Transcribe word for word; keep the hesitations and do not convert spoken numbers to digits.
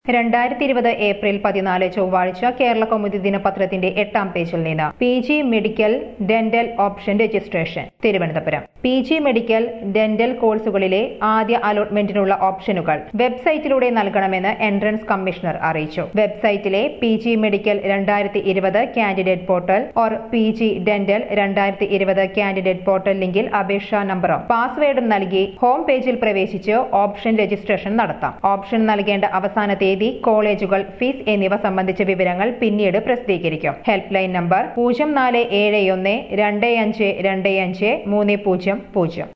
രണ്ടായിരത്തി ഇരുപത് ഏപ്രിൽ പതിനാല് ചൊവ്വാഴ്ച കേരള കൗമുദി ദിനപത്രത്തിന്റെ എട്ടാം പേജിൽ നിന്ന് P G medical dental option registration Thiruvananthapuram P G medical dental കോഴ്സുകളിലെ ആദ്യ അലോട്ട്മെന്റിനുള്ള ഓപ്ഷനുകൾ വെബ്സൈറ്റിലൂടെ നൽകണമെന്ന് എൻട്രൻസ് കമ്മീഷണർ അറിയിച്ചു. വെബ്സൈറ്റിലെ പി ജി മെഡിക്കൽ രണ്ടായിരത്തി ഇരുപത് candidate portal or P G dental രണ്ടായിരത്തി ഇരുപത് കാൻഡിഡേറ്റ് പോർട്ടൽ ലിങ്കിൽ അപേക്ഷാ നമ്പറും പാസ്വേഡും നൽകി ഹോം പേജിൽ പ്രവേശിച്ച് ഓപ്ഷൻ രജിസ്ട്രേഷൻ നടത്താം. ഓപ്ഷൻ നൽകേണ്ട അവസാന തീയതി, കോളേജുകൾ, ഫീസ് എന്നിവ സംബന്ധിച്ച വിവരങ്ങൾ പിന്നീട് പ്രസിദ്ധീകരിക്കും. ഹെൽപ്പ് ലൈൻ നമ്പർ പൂജ്യം നാല് ഏഴ് ഒന്ന് രണ്ട് അഞ്ച് രണ്ട് അഞ്ച് മൂന്ന് പൂജ്യം പൂജ്യം.